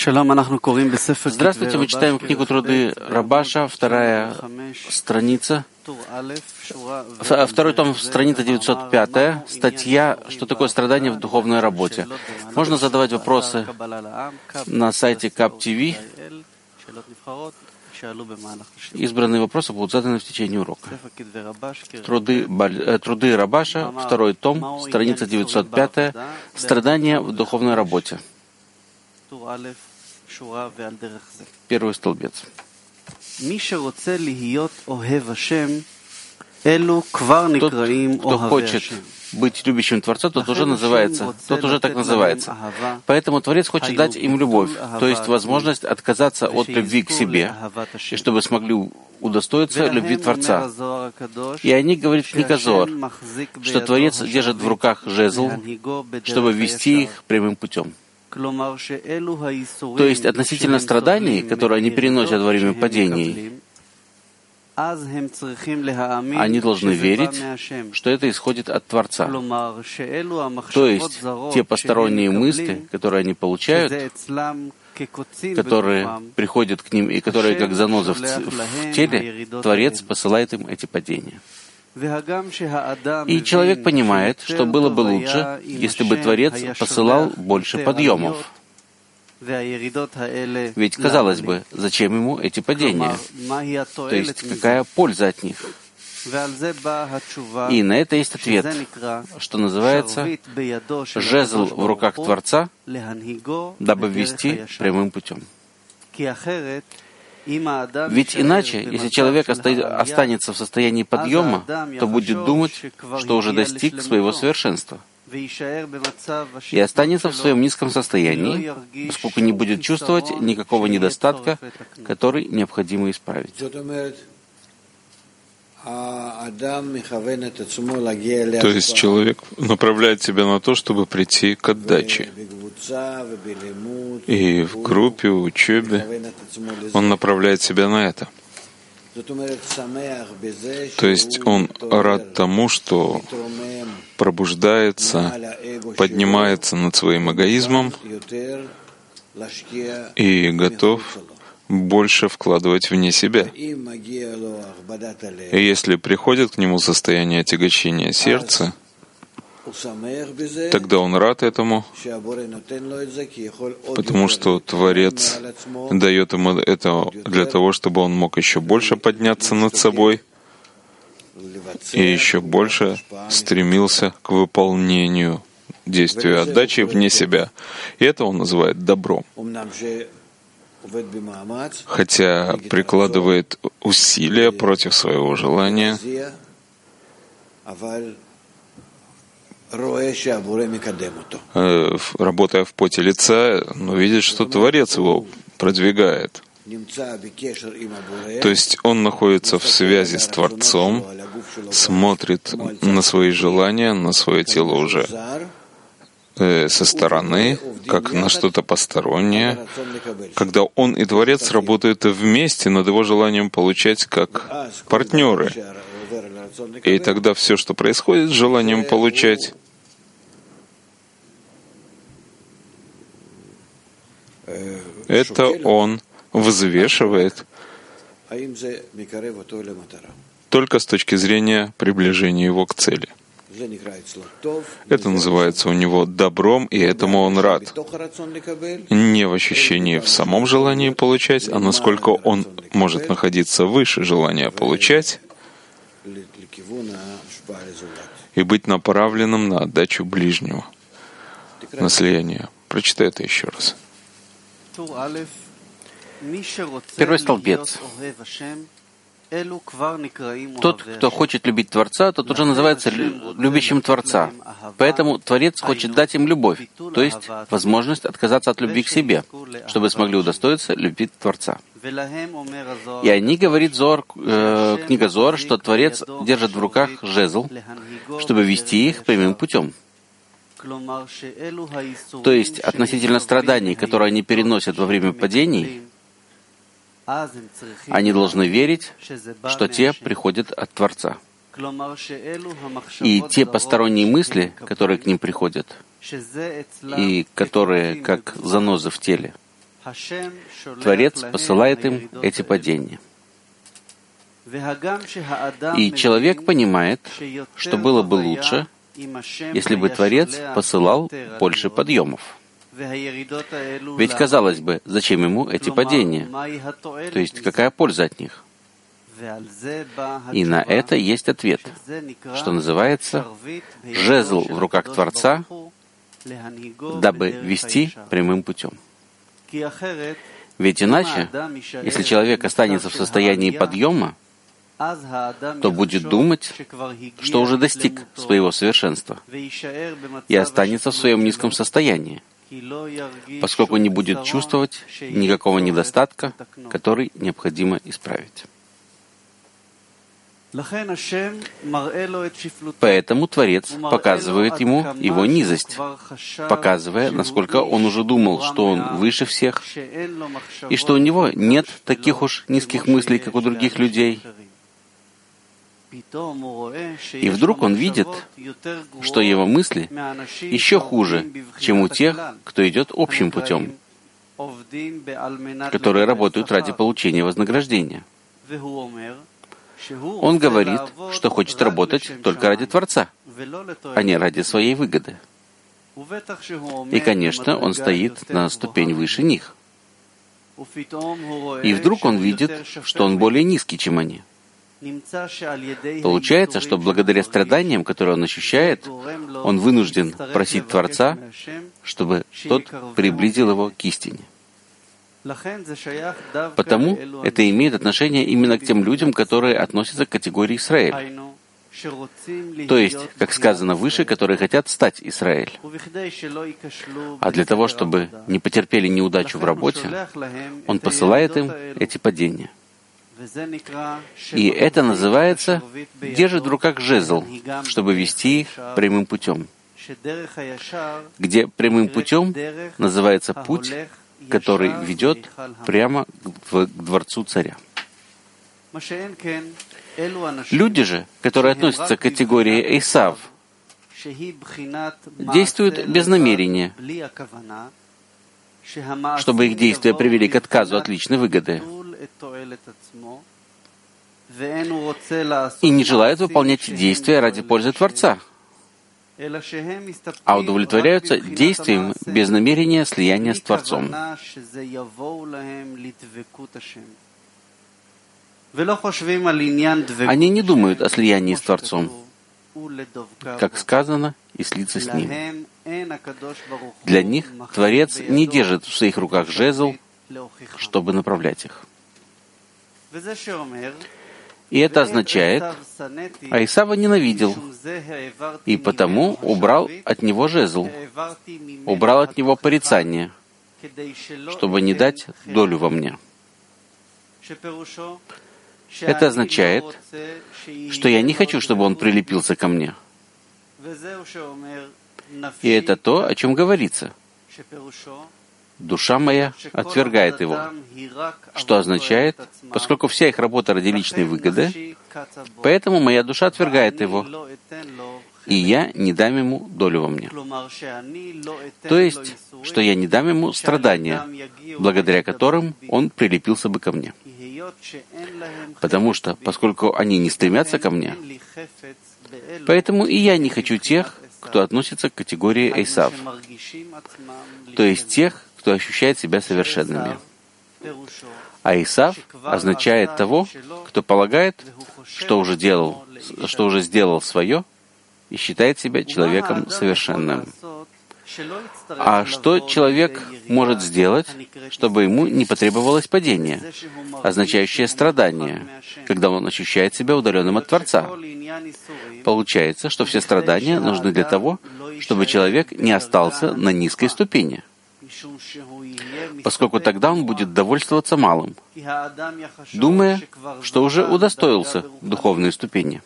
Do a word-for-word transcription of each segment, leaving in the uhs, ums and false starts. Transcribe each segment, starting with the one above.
Здравствуйте, мы читаем книгу «Труды Рабаша», вторая страница, второй том, страница девятьсот пять, статья «Что такое страдание в духовной работе?». Можно задавать вопросы на сайте кап ти ви. Избранные вопросы будут заданы в течение урока. Труды, Труды Рабаша, второй том, страница девятьсот пять, страдания в духовной работе. Первый столбец. Тот, кто хочет быть любящим Творца, тот уже называется, тот уже так называется. Поэтому Творец хочет дать им любовь, то есть возможность отказаться от любви к себе, и чтобы смогли удостоиться любви Творца. И они, говорит книга Зоар, что Творец держит в руках жезл, чтобы вести их прямым путем. То есть относительно страданий, которые они переносят во время падений, они должны верить, что это исходит от Творца. То есть те посторонние мысли, которые они получают, которые приходят к ним и которые как занозы в теле, Творец посылает им эти падения. И человек понимает, что было бы лучше, если бы Творец посылал больше подъемов. Ведь, казалось бы, зачем ему эти падения? То есть, какая польза от них? И на это есть ответ, что называется «жезл в руках Творца, дабы вести прямым путем». Ведь иначе, если человек останется в состоянии подъема, то будет думать, что уже достиг своего совершенства, и останется в своем низком состоянии, поскольку не будет чувствовать никакого недостатка, который необходимо исправить. То есть человек направляет себя на то, чтобы прийти к отдаче. И в группе, в учебе он направляет себя на это. То есть он рад тому, что пробуждается, поднимается над своим эгоизмом и готов больше вкладывать вне себя. И если приходит к нему состояние отягощения сердца, тогда он рад этому, потому что Творец дает ему это для того, чтобы он мог еще больше подняться над собой и еще больше стремился к выполнению действия отдачи вне себя. И это он называет добром. Хотя прикладывает усилия против своего желания, работая в поте лица, но видит, что Творец его продвигает. То есть он находится в связи с Творцом, смотрит на свои желания, на свое тело уже со стороны, как на что-то постороннее, когда он и Творец работают вместе над его желанием получать как партнеры. И тогда все, что происходит с желанием получать, это он взвешивает только с точки зрения приближения его к цели. Это называется у него добром, и этому он рад. Не в ощущении в самом желании получать, а насколько он может находиться выше желания получать и быть направленным на отдачу ближнего, на слияние. Прочитай это еще раз. Первый столбец. Тот, кто хочет любить Творца, тот уже называется любящим Творца. Поэтому Творец хочет дать им любовь, то есть возможность отказаться от любви к себе, чтобы смогли удостоиться любви Творца. И они, говорит Зоар, э, книга Зоар, что Творец держит в руках жезл, чтобы вести их прямым путем. То есть относительно страданий, которые они переносят во время падений, они должны верить, что те приходят от Творца. И те посторонние мысли, которые к ним приходят, и которые как занозы в теле, Творец посылает им эти падения. И человек понимает, что было бы лучше, если бы Творец посылал больше подъемов. Ведь, казалось бы, зачем ему эти падения? То есть, какая польза от них? И на это есть ответ, что называется «жезл в руках Творца, дабы вести прямым путем». Ведь иначе, если человек останется в состоянии подъема, то будет думать, что уже достиг своего совершенства и останется в своем низком состоянии, поскольку не будет чувствовать никакого недостатка, который необходимо исправить. Поэтому Творец показывает ему его низость, показывая, насколько он уже думал, что он выше всех, и что у него нет таких уж низких мыслей, как у других людей. И вдруг он видит, что его мысли еще хуже, чем у тех, кто идет общим путем, которые работают ради получения вознаграждения. Он говорит, что хочет работать только ради Творца, а не ради своей выгоды. И, конечно, он стоит на ступень выше них. И вдруг он видит, что он более низкий, чем они. Получается, что благодаря страданиям, которые он ощущает, он вынужден просить Творца, чтобы тот приблизил его к истине. Потому это имеет отношение именно к тем людям, которые относятся к категории Израиль. То есть, как сказано выше, которые хотят стать Израиль. А для того, чтобы не потерпели неудачу в работе, он посылает им эти падения. И это называется «держит в руках жезл», чтобы вести их прямым путем. Где прямым путем называется путь, который ведет прямо к дворцу царя. Люди же, которые относятся к категории Эйсав, действуют без намерения, чтобы их действия привели к отказу от личной выгоды, и не желают выполнять действия ради пользы Творца, а удовлетворяются действием без намерения слияния с Творцом. Они не думают о слиянии с Творцом, как сказано, и слиться с Ним. Для них Творец не держит в своих руках жезл, чтобы направлять их. И это означает, а Исава ненавидел, и потому убрал от него жезл, убрал от него порицание, чтобы не дать долю во мне. Это означает, что я не хочу, чтобы он прилепился ко мне. И это то, о чем говорится. Душа моя отвергает его, что означает, поскольку вся их работа ради личной выгоды, поэтому моя душа отвергает его, и я не дам ему долю во мне. То есть, что я не дам ему страдания, благодаря которым он прилепился бы ко мне. Потому что, поскольку они не стремятся ко мне, поэтому и я не хочу тех, кто относится к категории Эйсав, то есть тех, кто ощущает себя совершенными. А Исав означает того, кто полагает, что уже делал, что уже сделал свое и считает себя человеком совершенным. А что человек может сделать, чтобы ему не потребовалось падение, означающее страдание, когда он ощущает себя удаленным от Творца? Получается, что все страдания нужны для того, чтобы человек не остался на низкой ступени, поскольку тогда он будет довольствоваться малым, думая, что уже удостоился духовной ступени.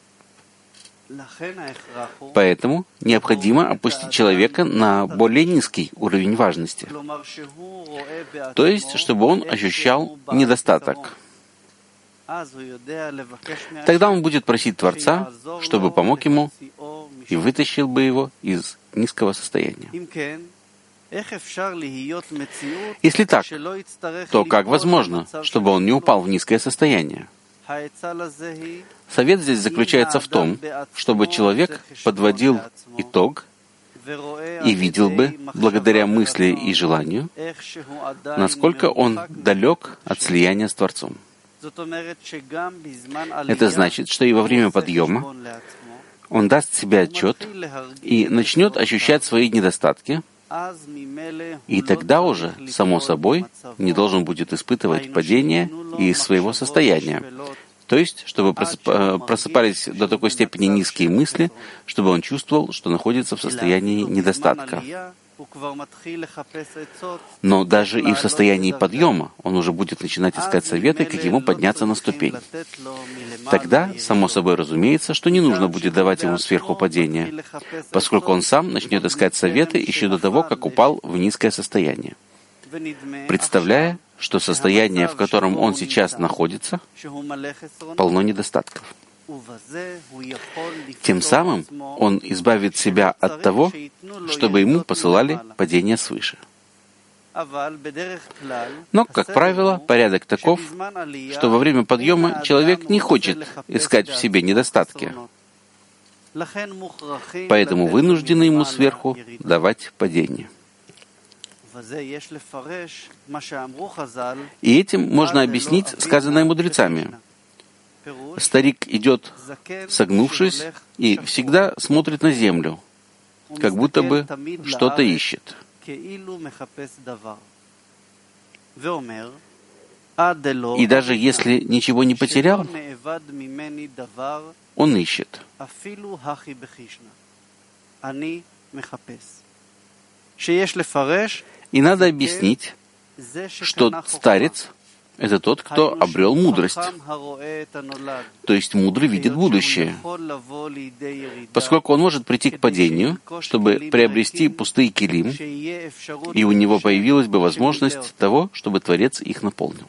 Поэтому необходимо опустить человека на более низкий уровень важности, то есть, чтобы он ощущал недостаток. Тогда он будет просить Творца, чтобы помог ему и вытащил бы его из низкого состояния. Если так, то как возможно, чтобы он не упал в низкое состояние? Совет здесь заключается в том, чтобы человек подводил итог и видел бы, благодаря мысли и желанию, насколько он далек от слияния с Творцом. Это значит, что и во время подъема он даст себе отчет и начнет ощущать свои недостатки, и тогда уже, само собой, не должен будет испытывать падение из своего состояния. То есть, чтобы просыпались до такой степени низкие мысли, чтобы он чувствовал, что находится в состоянии недостатка. Но даже и в состоянии подъема он уже будет начинать искать советы, как ему подняться на ступень. Тогда, само собой разумеется, что не нужно будет давать ему сверху падения, поскольку он сам начнет искать советы еще до того, как упал в низкое состояние. Представляя, что состояние, в котором он сейчас находится, полно недостатков. Тем самым он избавит себя от того, чтобы ему посылали падение свыше. Но, как правило, порядок таков, что во время подъема человек не хочет искать в себе недостатки, поэтому вынуждены ему сверху давать падение. И этим можно объяснить сказанное мудрецами. Старик идет, согнувшись, и всегда смотрит на землю, как будто бы что-то ищет. И даже если ничего не потерял, он ищет. И надо объяснить, что старец — это тот, кто обрел мудрость. То есть мудрый видит будущее. Поскольку он может прийти к падению, чтобы приобрести пустые килим, и у него появилась бы возможность того, чтобы Творец их наполнил.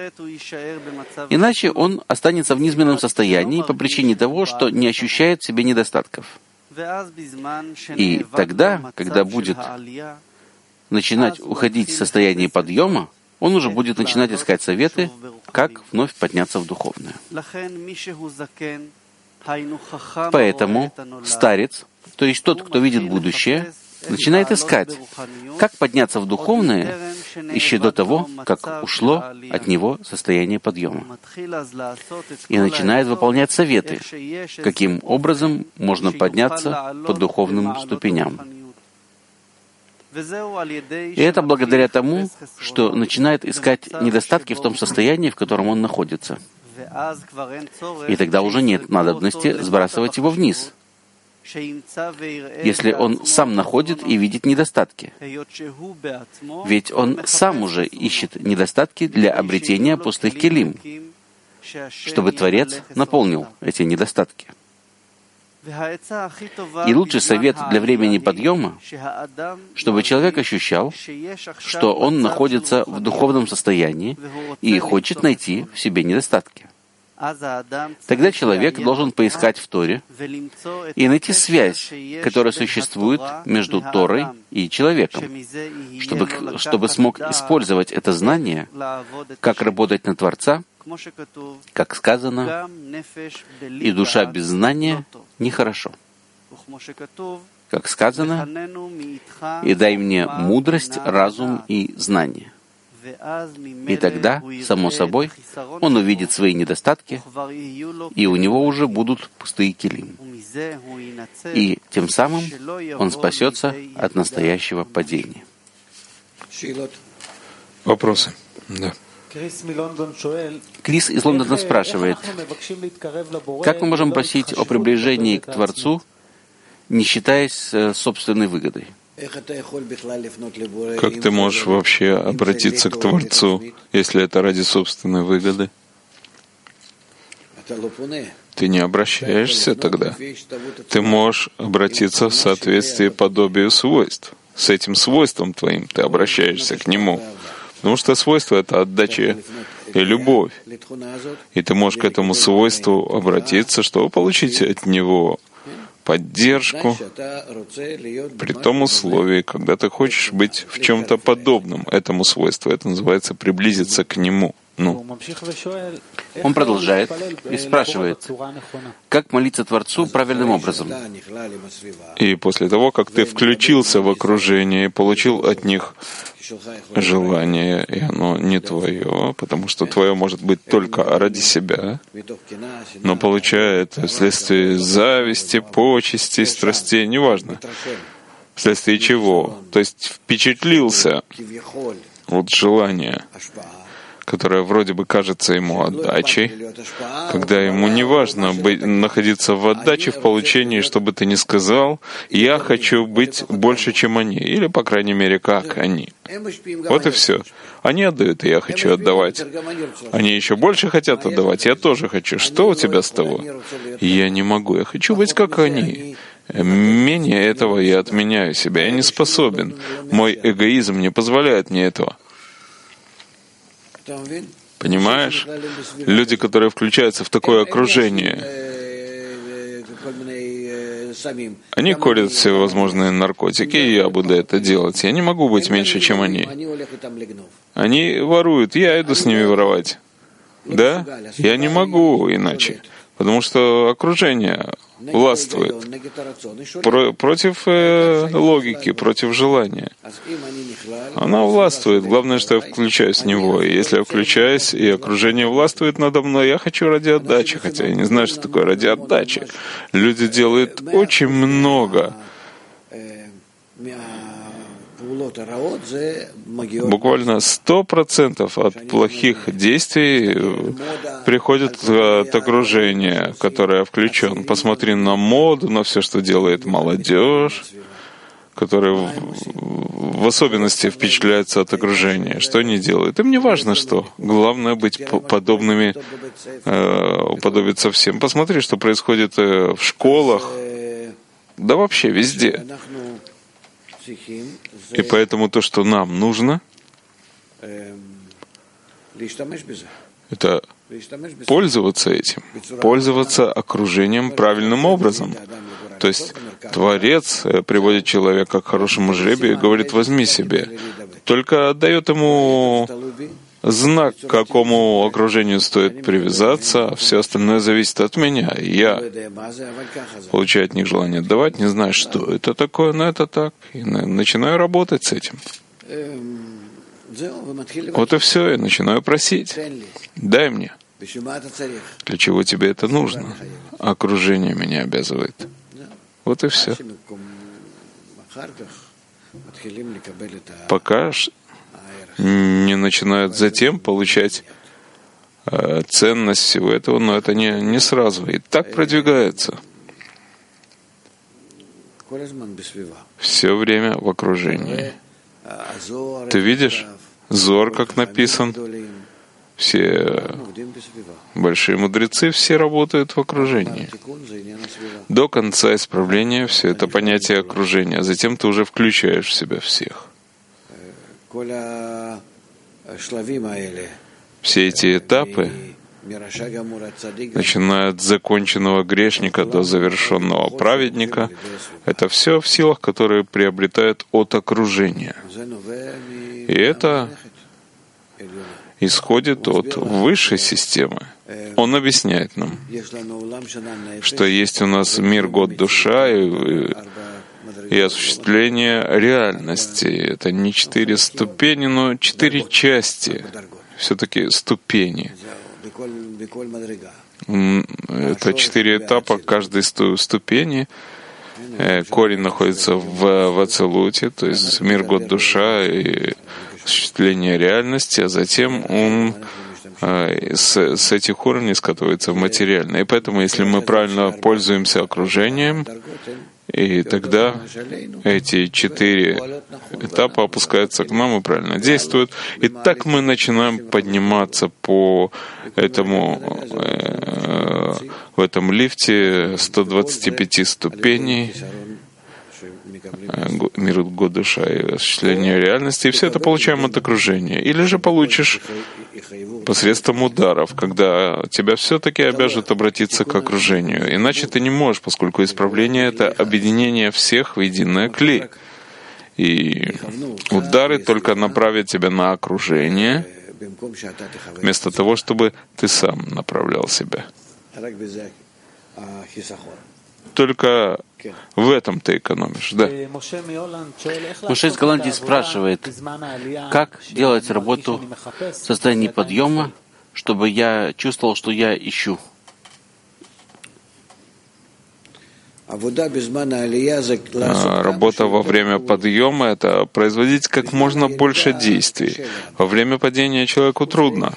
Иначе он останется в низменном состоянии по причине того, что не ощущает в себе недостатков. И тогда, когда будет начинать уходить в состояние подъема, он уже будет начинать искать советы, как вновь подняться в духовное. Поэтому старец, то есть тот, кто видит будущее, начинает искать, как подняться в духовное еще до того, как ушло от него состояние подъема. И начинает выполнять советы, каким образом можно подняться по духовным ступеням. И это благодаря тому, что начинает искать недостатки в том состоянии, в котором он находится. И тогда уже нет надобности сбрасывать его вниз, если он сам находит и видит недостатки. Ведь он сам уже ищет недостатки для обретения пустых килим, чтобы Творец наполнил эти недостатки. И лучший совет для времени подъема, чтобы человек ощущал, что он находится в духовном состоянии и хочет найти в себе недостатки. Тогда человек должен поискать в Торе и найти связь, которая существует между Торой и человеком, чтобы, чтобы смог использовать это знание, как работать на Творца, как сказано, и душа без знания нехорошо. Как сказано, и дай мне мудрость, разум и знание. И тогда, само собой, он увидит свои недостатки, и у него уже будут пустые килим. И тем самым он спасется от настоящего падения. Вопросы? Да. Крис из Лондона спрашивает, как мы можем просить о приближении к Творцу, не считаясь собственной выгодой? Как ты можешь вообще обратиться к Творцу, если это ради собственной выгоды? Ты не обращаешься тогда. Ты можешь обратиться в соответствии подобию свойств. С этим свойством твоим ты обращаешься к Нему. Потому что свойство — это отдача и любовь. И ты можешь к этому свойству обратиться, чтобы получить от Него поддержку, при том условии, когда ты хочешь быть в чем-то подобном этому свойству. Это называется приблизиться к нему. Ну. Он продолжает и спрашивает, как молиться Творцу правильным образом. И после того, как ты включился в окружение и получил от них желание, и оно не твое, потому что твое может быть только ради себя, но получая это вследствие зависти, почестей, страстей, неважно, вследствие чего, то есть впечатлился от желания, которая вроде бы кажется ему отдачей, когда ему не важно быть, находиться в отдаче, в получении, чтобы ты не сказал, «Я хочу быть больше, чем они», или, по крайней мере, как они. Вот и все. Они отдают, и я хочу отдавать. Они еще больше хотят отдавать, я тоже хочу. Что у тебя с того? Я не могу, я хочу быть как они. Менее этого я отменяю себя, я не способен. Мой эгоизм не позволяет мне этого. Понимаешь? Люди, которые включаются в такое окружение, они курят всевозможные наркотики, и я буду это делать. Я не могу быть меньше, чем они. Они воруют, я иду с ними воровать. Да? Я не могу иначе. Потому что окружение властвует Про, против э, логики, против желания. Она властвует. Главное, что я включаюсь в него. И если я включаюсь, и окружение властвует надо мной, я хочу ради отдачи, хотя я не знаю, что такое ради отдачи. Люди делают очень много. Буквально сто процентов от плохих действий приходит от окружения, в которое включен. Посмотри на моду, на все, что делает молодежь, которая в, в особенности впечатляется от окружения. Что они делают? Им не важно что. Главное быть подобными, э, уподобиться всем. Посмотри, что происходит в школах, да вообще везде. И поэтому то, что нам нужно, это пользоваться этим, пользоваться окружением правильным образом. То есть Творец приводит человека к хорошему жребию и говорит: возьми себе. Только отдает ему знак, к какому окружению стоит привязаться, а все остальное зависит от меня. Я получаю от них желание отдавать, не знаю, что это такое, но это так. И начинаю работать с этим. Вот и все, я начинаю просить. Дай мне. Для чего тебе это нужно? Окружение меня обязывает. Вот и все. Пока не начинают затем получать э, ценность всего этого, но это не, не сразу. И так продвигается. Все время в окружении. Ты видишь? Зор, как написан. Все большие мудрецы, все работают в окружении. До конца исправления все это понятие окружения. А затем ты уже включаешь в себя всех. Все эти этапы, начиная от законченного грешника до завершенного праведника, это все в силах, которые приобретают от окружения. И это исходит от высшей системы. Он объясняет нам, что есть у нас мир, год, душа и, и осуществление реальности. Это не четыре ступени, но четыре части. Все-таки ступени. Это четыре этапа каждой ступени. Корень находится в, в Ацелуте, то есть мир, год, душа и осуществление реальности, а затем он э, с, с этих уровней скатывается в материальное. И поэтому, если мы правильно пользуемся окружением, и тогда эти четыре этапа опускаются к нам и правильно действуют. И так мы начинаем подниматься по этому, э, в этом лифте сто двадцать пять ступеней, мир, год, душа и осуществление реальности, и все это получаем от окружения. Или же получишь посредством ударов, когда тебя все-таки обяжут обратиться к окружению. Иначе ты не можешь, поскольку исправление — это объединение всех в единое кли. И удары только направят тебя на окружение, вместо того, чтобы ты сам направлял себя. Только в этом ты экономишь, да. Моше из Голландии спрашивает, как делать работу в состоянии подъема, чтобы я чувствовал, что я ищу. Работа во время подъема — это производить как можно больше действий. Во время падения человеку трудно.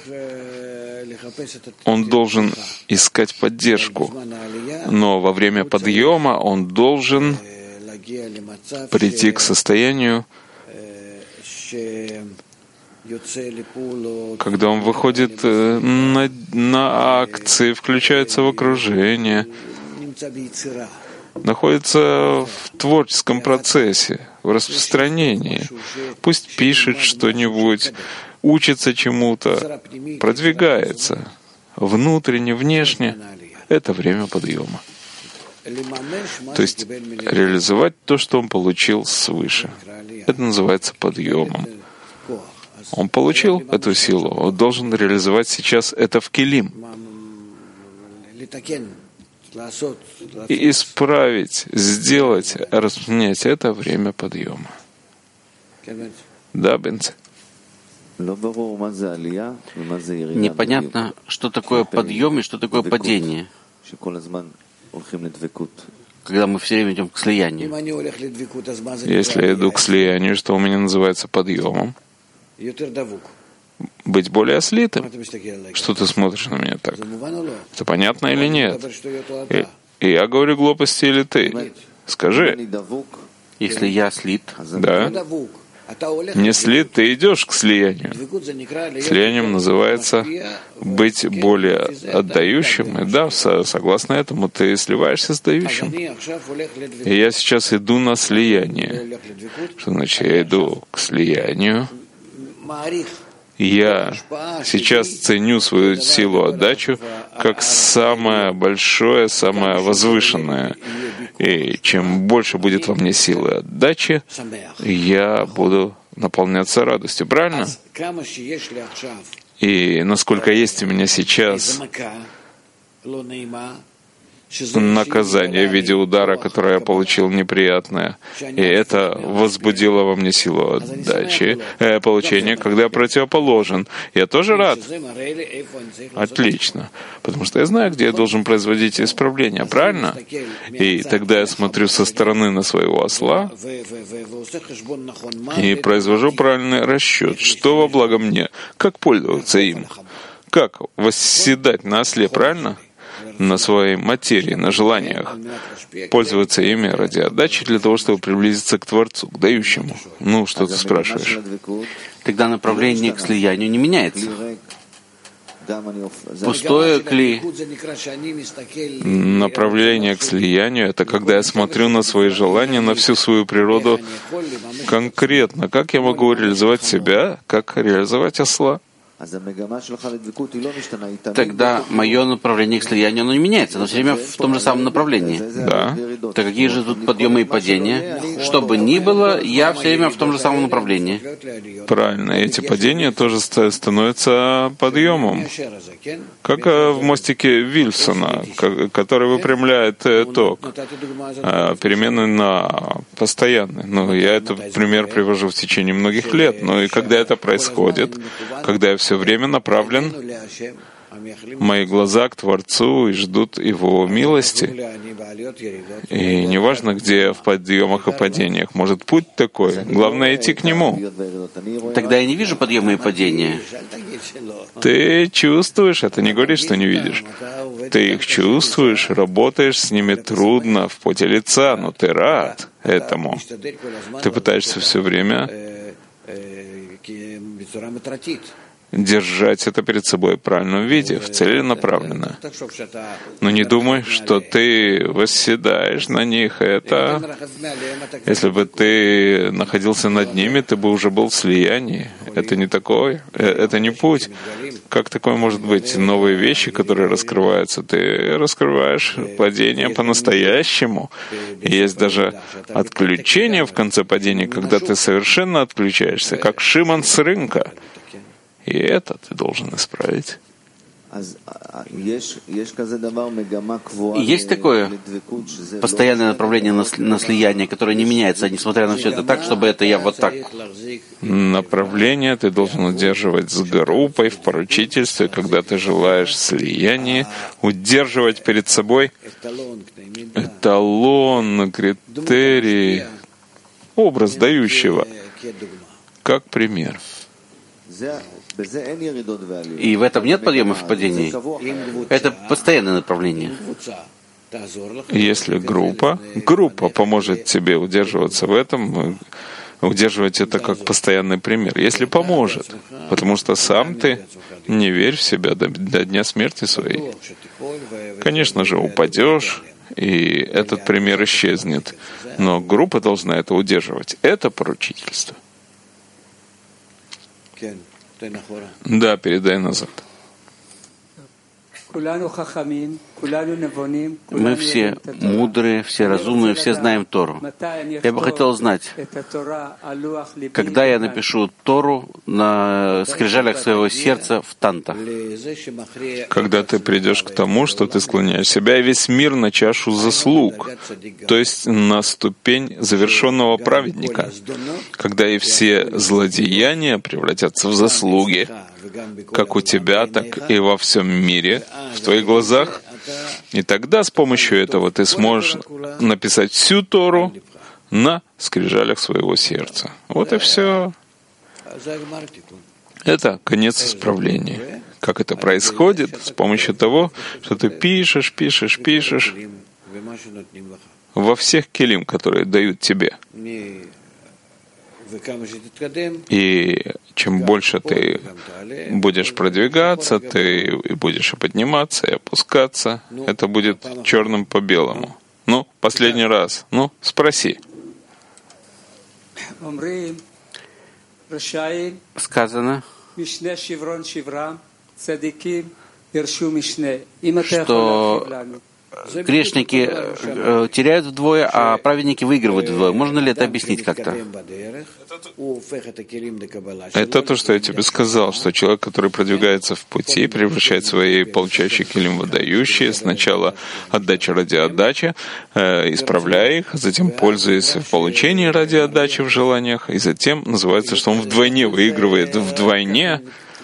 Он должен искать поддержку, но во время подъема он должен прийти к состоянию, когда он выходит на, на акции, включается в окружение, находится в творческом процессе, в распространении. Пусть пишет что-нибудь, учится чему-то, продвигается. Внутренне, внешне — это время подъема. То есть реализовать то, что он получил свыше. Это называется подъемом. Он получил эту силу, он должен реализовать сейчас это в келим. И исправить, сделать, распространять — это время подъема. Да, Бенце? Непонятно, что такое подъем и что такое падение, когда мы все время идем к слиянию. Если я иду к слиянию, что у меня называется подъемом? Быть более слитым. Что ты смотришь на меня так? Это понятно или нет? И, и я говорю глупости или ты? Скажи. Если я слит, да. Не слит, ты идешь к слиянию. Слиянием называется быть более отдающим. И да, согласно этому, ты сливаешься с дающим. И я сейчас иду на слияние. Что значит, я иду к слиянию? Я сейчас ценю свою силу отдачу как самое большое, самое возвышенное. И чем больше будет во мне силы отдачи, я буду наполняться радостью. Правильно? И насколько есть у меня сейчас наказание в виде удара, которое я получил неприятное, и это возбудило во мне силу отдачи, э, получения, когда я противоположен. Я тоже рад. Отлично. Потому что я знаю, где я должен производить исправления, правильно? И тогда я смотрю со стороны на своего осла и произвожу правильный расчет, что во благо мне, как пользоваться им, как восседать на осле, правильно? На своей материи, на желаниях, пользоваться ими ради отдачи для того, чтобы приблизиться к Творцу, к дающему. Ну, что ты спрашиваешь? Тогда направление к слиянию не меняется. Пустое кли. Направление к слиянию — это когда я смотрю на свои желания, на всю свою природу конкретно. Как я могу реализовать себя, как реализовать осла? Тогда мое направление к слиянию, оно не меняется, оно все время в том же самом направлении. Да. Так какие же тут подъемы и падения? Что бы ни было, я все время в том же самом направлении. Правильно, эти падения тоже становятся подъемом. Как в мостике Вильсона, который выпрямляет ток, переменный на постоянный. Ну, я этот пример привожу в течение многих лет. Но и когда это происходит, когда я все время направлен, мои глаза к Творцу и ждут Его милости. И неважно, где в подъемах и падениях. Может, путь такой. Главное — идти к Нему. Тогда я не вижу подъемы и падения. Ты чувствуешь это, не говори, что не видишь. Ты их чувствуешь, работаешь с ними трудно, в поте лица, но ты рад этому. Ты пытаешься все время держать это перед собой в правильном виде, в целенаправленно. Но не думай, что ты восседаешь на них. Это, если бы ты находился над ними, ты бы уже был в слиянии. Это не такой, это не путь. Как такое может быть? Новые вещи, которые раскрываются, ты раскрываешь падение по-настоящему. Есть даже отключение в конце падения, когда ты совершенно отключаешься, как Шимон с рынка. И это ты должен исправить. Есть такое постоянное направление на слияние, которое не меняется, несмотря на все это, так, чтобы это я вот так. Направление ты должен удерживать с группой в поручительстве, когда ты желаешь слияния, удерживать перед собой эталон, критерий, образ дающего, как пример. И в этом нет подъемов и падений. Это постоянное направление. Если группа, группа поможет тебе удерживаться в этом, удерживать это как постоянный пример. Если поможет, потому что сам ты не верь в себя до, до дня смерти своей. Конечно же, упадешь, и этот пример исчезнет. Но группа должна это удерживать. Это поручительство. Да, передай назад. Мы все мудрые, все разумные, все знаем Тору. Я бы хотел знать, когда я напишу Тору на скрижалях своего сердца в Танта. Когда ты придешь к тому, что ты склоняешь себя и весь мир на чашу заслуг, то есть на ступень завершенного праведника, когда и все злодеяния превратятся в заслуги, как у тебя, так и во всем мире, в твоих глазах. И тогда с помощью этого ты сможешь написать всю Тору на скрижалях своего сердца. Вот и все. Это конец исправления. Как это происходит? С помощью того, что ты пишешь, пишешь, пишешь во всех келим, которые дают тебе. И чем больше ты будешь продвигаться, ты будешь и подниматься, и опускаться. Это будет черным по белому. Ну, последний раз. Ну, спроси. Сказано, что грешники э, теряют вдвое, а праведники выигрывают вдвое. Можно ли это объяснить как-то? Это то, что я тебе сказал, что человек, который продвигается в пути, превращает свои получающие килим в отдающие, сначала отдача ради отдачи, э, исправляя их, затем пользуясь в получении ради отдачи в желаниях, и затем называется, что он вдвойне выигрывает вдвойне.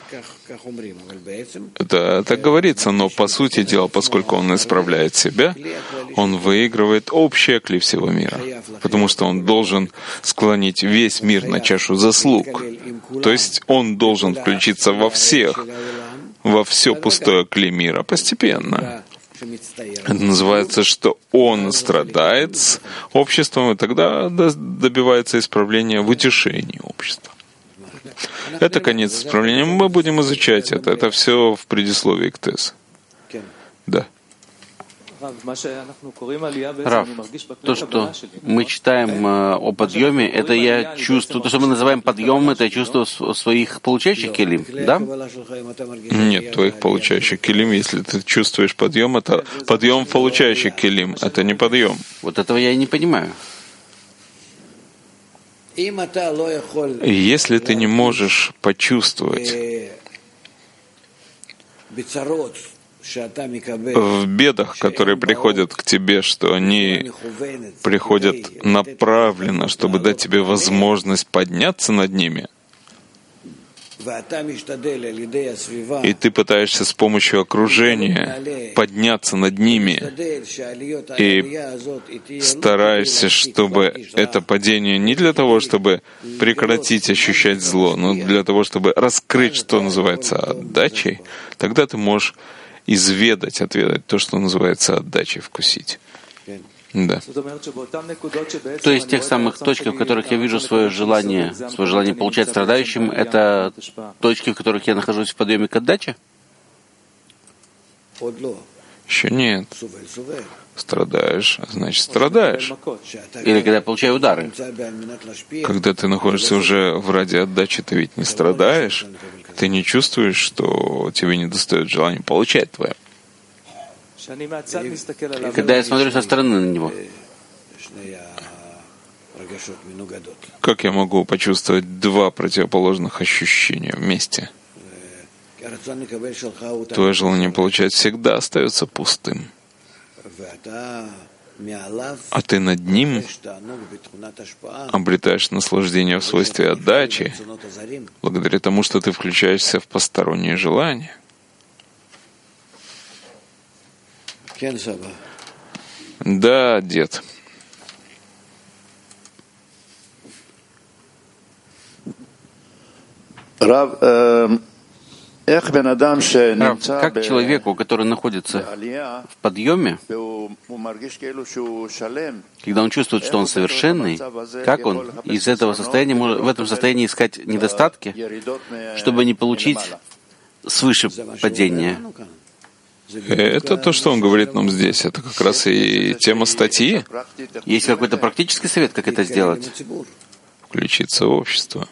Это так говорится, но по сути дела, поскольку он исправляет себя, он выигрывает общее кли всего мира, потому что он должен склонить весь мир на чашу заслуг. То есть он должен включиться во всех, во все пустое кли мира постепенно. Это называется, что он страдает с обществом, и тогда добивается исправления в утешении общества. Это конец исправления. Мы будем изучать это. Это все в предисловии к ТЭС. Да. Рав, то, что мы читаем э, о подъеме, это я чувствую, то, что мы называем подъемом, это я чувствую своих получающих келим, да? Нет, твоих получающих келим. Если ты чувствуешь подъем, это подъем получающих келим. Это не подъем. Вот этого я и не понимаю. Если ты не можешь почувствовать в бедах, которые приходят к тебе, что они приходят направленно, чтобы дать тебе возможность подняться над ними, и ты пытаешься с помощью окружения подняться над ними и стараешься, чтобы это падение не для того, чтобы прекратить ощущать зло, но для того, чтобы раскрыть, что называется отдачей, тогда ты можешь изведать, отведать то, что называется отдачей, вкусить. Да. То есть в тех самых точках, в которых я вижу свое желание, свое желание получать страдающим, это точки, в которых я нахожусь в подъеме к отдаче? Еще нет. Страдаешь, значит страдаешь. Или когда я получаю удары. Когда ты находишься уже в радиоотдаче, ты ведь не страдаешь, ты не чувствуешь, что тебе не достает желания получать твое. Когда я смотрю со стороны на него, как я могу почувствовать два противоположных ощущения вместе? Твое желание получать всегда остается пустым. А ты над ним обретаешь наслаждение в свойстве отдачи, благодаря тому, что ты включаешься в посторонние желания. Да, дед. Рав, как человеку, который находится в подъеме, когда он чувствует, что он совершенный, как он из этого состояния может в этом состоянии искать недостатки, чтобы не получить свыше падения? Это то, что он говорит нам здесь. Это как раз и тема статьи. Есть какой-то практический совет, как это сделать? Включиться в общество.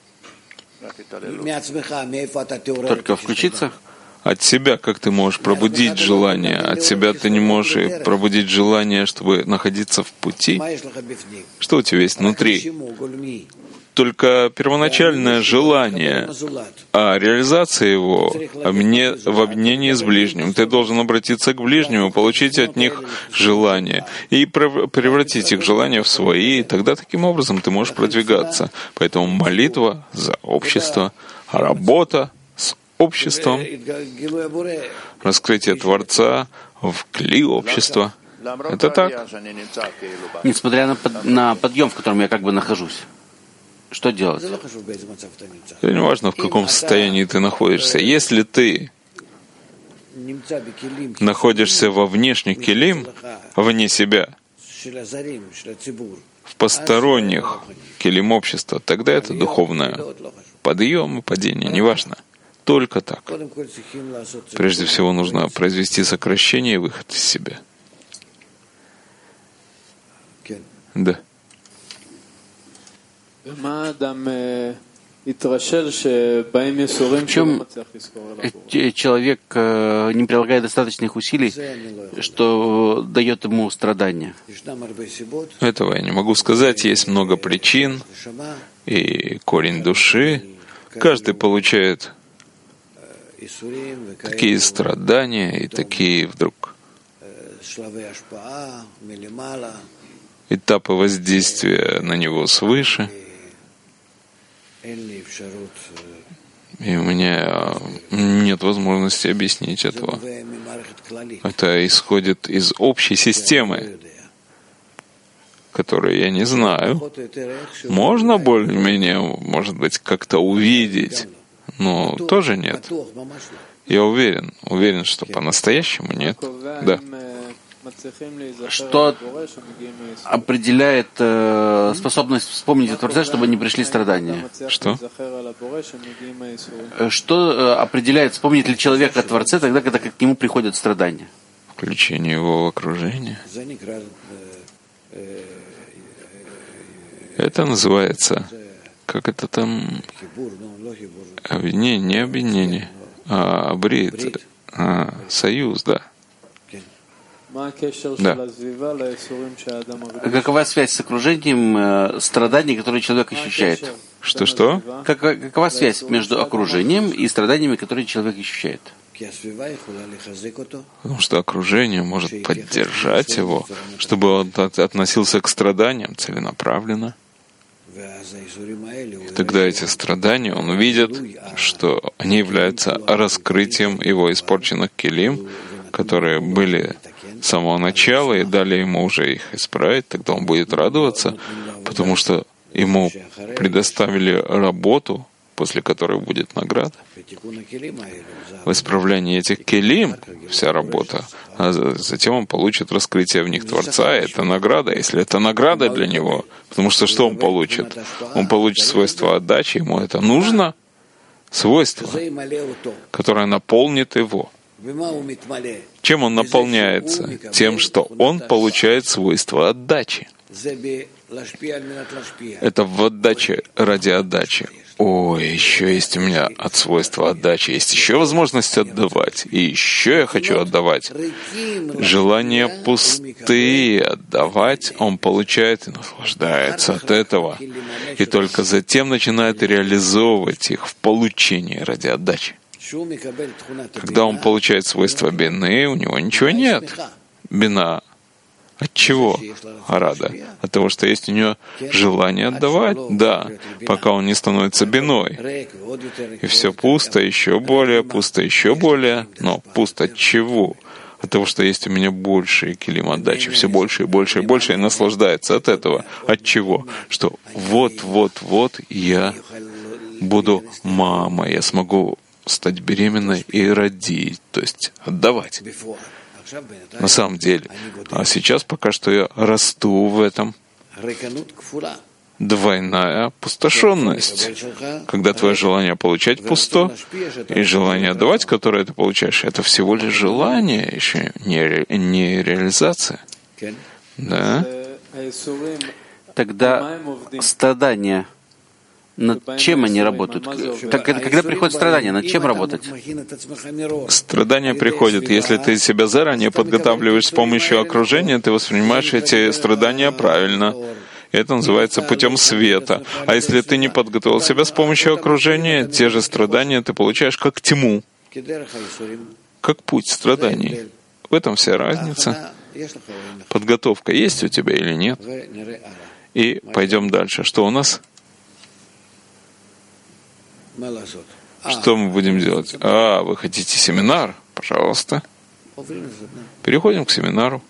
Только включиться? От себя как ты можешь пробудить желание? От себя ты не можешь и пробудить желание, чтобы находиться в пути? Что у тебя есть внутри? Только первоначальное желание, а реализация его в объединении с ближним. Ты должен обратиться к ближнему, получить от них желание и превратить их желания в свои, и тогда таким образом ты можешь продвигаться. Поэтому молитва за общество, работа с обществом, раскрытие Творца в кли общества. Это так. Несмотря на, под, на подъем, в котором я как бы нахожусь. Что делать? Это не важно, в каком состоянии ты находишься. Если ты находишься во внешних келим, вне себя, в посторонних келим общества, тогда это духовное подъем и падение, неважно. Только так. Прежде всего нужно произвести сокращение и выход из себя. Да. В чем человек не прилагает достаточных усилий, что дает ему страдания? Этого я не могу сказать. Есть много причин и корень души. Каждый получает такие страдания и такие вдруг этапы воздействия на него свыше. И у меня нет возможности объяснить этого. Это исходит из общей системы, которую я не знаю. Можно более-менее, может быть, как-то увидеть, но тоже нет. Я уверен, уверен, что по-настоящему нет. Да. Что определяет э, способность вспомнить о Творце, чтобы не пришли страдания? Что? Что э, определяет, вспомнит ли человек о Творце тогда, когда к нему приходят страдания? Включение его в окружение. Это называется, как это там, объединение, не объединение, а брит, а, союз, да. Да. Какова связь с окружением э, страданий, которые человек ощущает? Что-что? Как, какова связь между окружением и страданиями, которые человек ощущает? Потому что окружение может поддержать его, чтобы он относился к страданиям целенаправленно. И тогда эти страдания он увидит, что они являются раскрытием его испорченных келим, которые были с самого начала, и дали ему уже их исправить, тогда он будет радоваться, потому что ему предоставили работу, после которой будет награда. В исправлении этих келим вся работа, а затем он получит раскрытие в них Творца, и это награда, если это награда для него, потому что что он получит? Он получит свойство отдачи, ему это нужно, свойство, которое наполнит его. Чем он наполняется? Тем, что он получает свойство отдачи. Это в отдаче ради отдачи. Ой, еще есть у меня от свойства отдачи, есть еще возможность отдавать, и еще я хочу отдавать. Желания пустые отдавать, он получает и наслаждается от этого, и только затем начинает реализовывать их в получении ради отдачи. Когда он получает свойства бины, у него ничего нет. Бина. От чего рада? От того, что есть у нее желание отдавать? Да, пока он не становится биной. И все пусто, еще более, пусто, еще более. Но пусто от чего? От того, что есть у меня больше килим отдачи, все больше и больше и больше, и наслаждается от этого. От чего? Что вот-вот-вот я буду мамой, я смогу стать беременной и родить, то есть отдавать. На самом деле. А сейчас пока что я расту в этом. Двойная опустошенность. Когда твое желание получать пусто, и желание отдавать, которое ты получаешь, это всего лишь желание, еще не, ре, не реализация. Да? Тогда страдания, над чем они работают? Как, когда приходит страдание, над чем работать? Страдания приходят, если ты себя заранее подготавливаешь с помощью окружения, ты воспринимаешь эти страдания правильно. Это называется путем света. А если ты не подготовил себя с помощью окружения, те же страдания ты получаешь как тьму, как путь страданий. В этом вся разница. Подготовка есть у тебя или нет? И пойдем дальше. Что у нас? Что мы будем делать? А, вы хотите семинар? Пожалуйста. Переходим к семинару.